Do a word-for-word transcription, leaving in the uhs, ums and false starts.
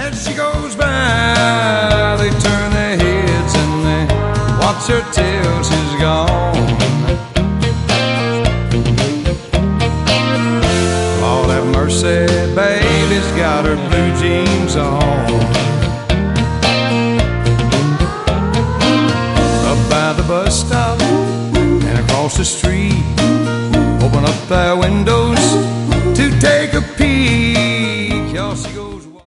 As she goes by, they turn their heads and they watch her till she's gone. Lord have mercy, baby's got her blue jeans on. Up by the bus stop and across the street, open up that